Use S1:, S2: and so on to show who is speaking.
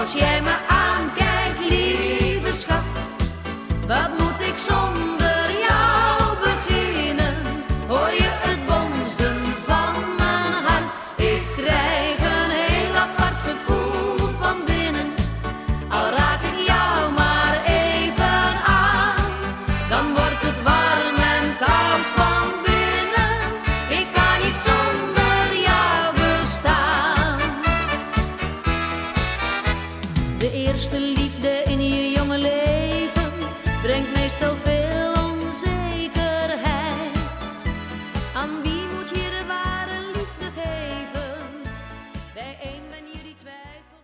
S1: Als jij me aankijkt, lieve schat, wat moet ik zonder jou beginnen? Hoor je het bonzen van mijn hart? Ik krijg een heel apart gevoel van binnen. Al raak ik jou maar even aan, dan wordt het warm en koud van binnen. Ik kan niet zonder jou bestaan. De eerste liefde in je jonge leven brengt meestal veel onzekerheid. Aan wie moet je de ware liefde geven? Bij een ben je die twijfelt.